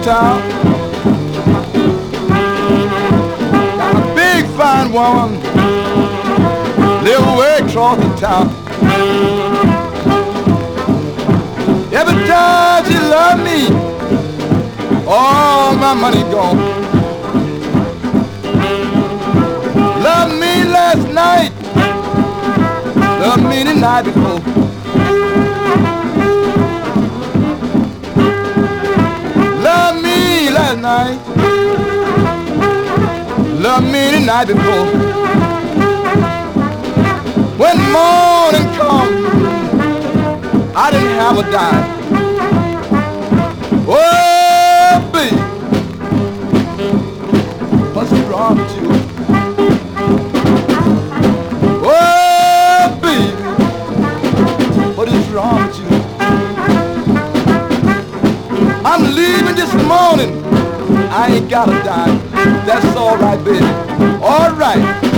town. Got a big fine woman, live way across the town. Every time she love me, all my money gone. Love me last night, love me the night before. Love me last night, love me the night before. When morning come, I didn't have a dime. Oh, baby, what's wrong with you? Oh, baby, what is wrong with you? I'm leaving this morning. I ain't got a dime. That's all right, baby. All right.